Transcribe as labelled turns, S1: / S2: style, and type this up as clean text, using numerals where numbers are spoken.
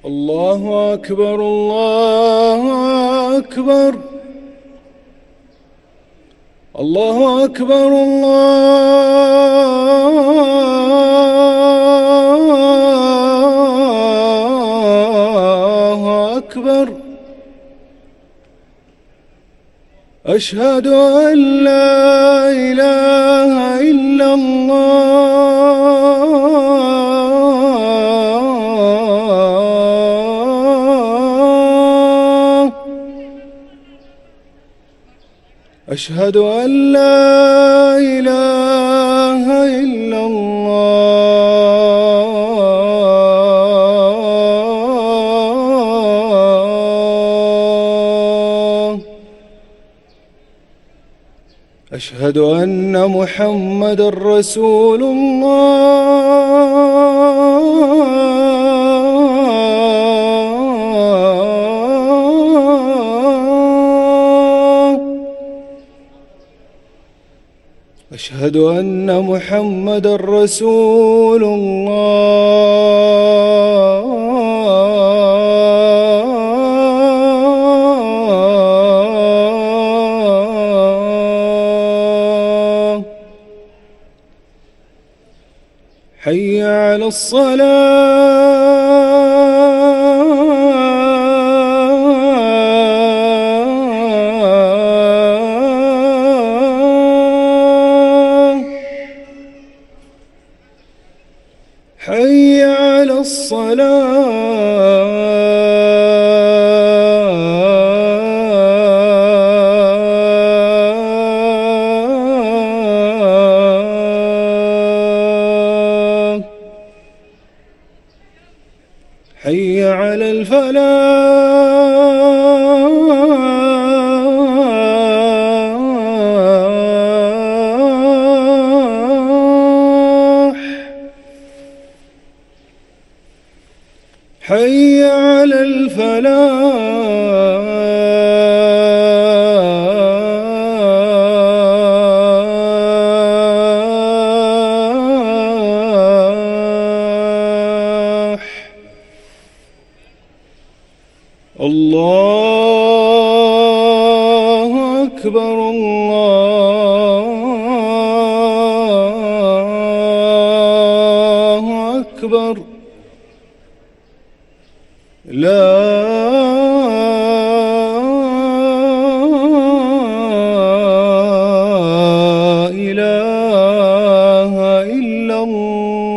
S1: الله أكبر الله أكبر الله أكبر الله أكبر. أشهد أن لا إله إلا الله. أشهد أن لا إله إلا الله. أشهد أن محمدًا رسول الله. أشهد أن محمدًا رسول الله. حي على الصلاة. حي على الصلاة. حي على الفلاح. حي على الفلاح. الله أكبر الله أكبر. لا إله إلا الله.